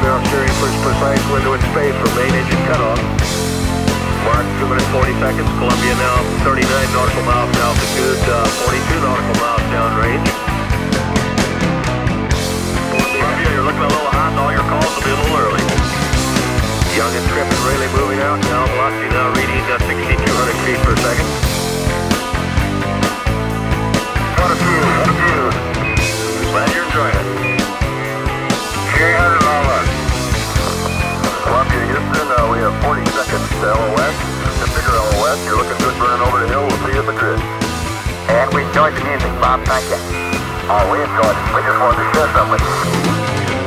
barrel steering first precise window in space for main engine cutoff. Mark 2 minutes 40 seconds. Columbia now 39 nautical miles altitude, 42 nautical miles downrange. Columbia, you're looking a little hot and all your calls will be a little early. Young and Trip and Rayleigh moving out now. Velocity now reading 6,200 feet per second. What a view. Glad you're enjoying it. 300 all right. Columbia, Houston, we have 40 seconds to LOS. The bigger LOS, you're looking good burning over the hill. We'll see you at the grid. And we enjoyed the music, Bob. Thank you. Oh, we enjoyed it. We just wanted to share something with you.